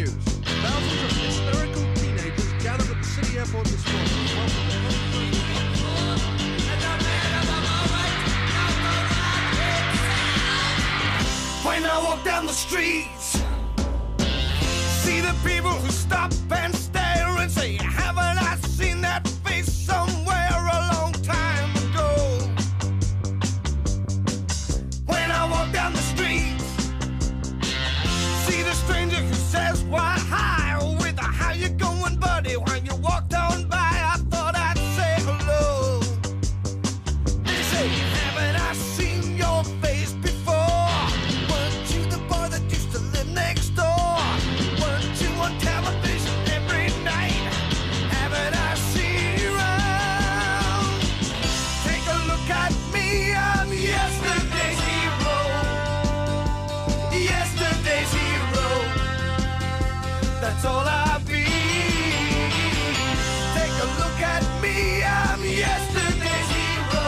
news. Thousands of hysterical teenagers gathered at the city airport this morning to welcome the When I walk down the streets, see the people who stop and stare and say, haven't I seen that face somewhere a long time ago? When I walk down the streets, see the stranger who says, why, hi, with a how you going, buddy? When you walked on by, I thought I'd say hello. They say, haven't I seen your face before? Weren't you the boy that used to live next door? Weren't you on television every night? Haven't I seen you around? Take a look at me, I'm yesterday's hero. Yesterday's hero. That's all I'll be. Take a look at me, I'm yesterday's hero.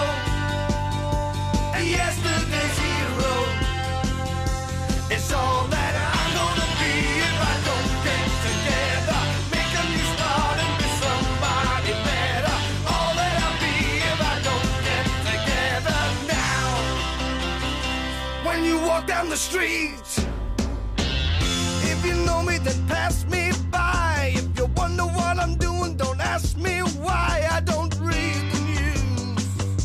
Yesterday's hero. It's all that I'm gonna be if I don't get together. Make a new start and be somebody better. All that I'll be if I don't get together now. When you walk down the streets, if you know me, then pass me by. If you wonder what I'm doing, don't ask me why I don't read the news.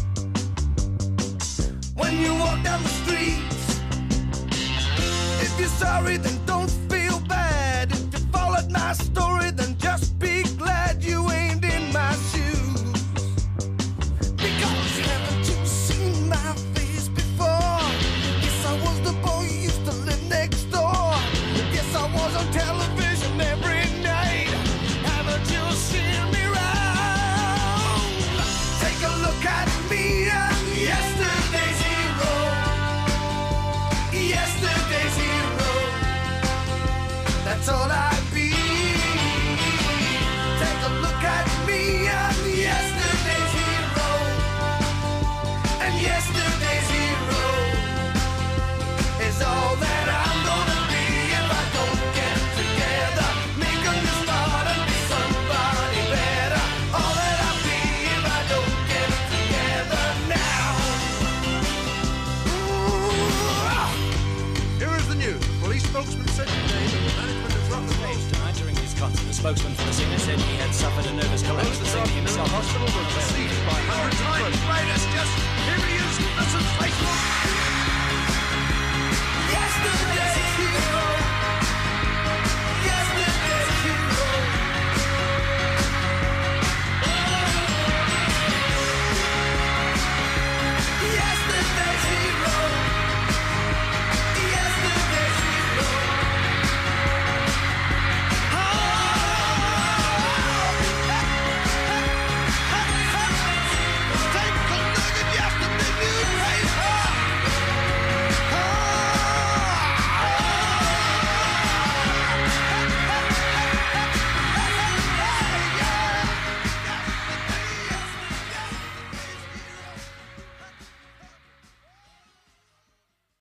When you walk down the streets, if you're sorry, then don't feel bad. If you followed my story, then just be glad you ain't in my shoes. Because haven't you seen my face before? Yes, I was the boy who used to live next door. Yes, I was on television every night. Haven't you seen me round? Take a look at me, I'm yesterday's hero. Yesterday's hero. That's all I be. Take a look at me, I'm yesterday's hero. And yesterday's hero is all that I'm gonna be if I don't get together. Make a new start and be somebody better. All that I'll be if I don't get together now. Here is the news. Police spokesman said today that the management has run the Stage case. tonight during his concert, the spokesman for the singer said he had suffered a nervous collapse. Those The this singer afternoon in himself hospital were besieged by hundreds of Raiders just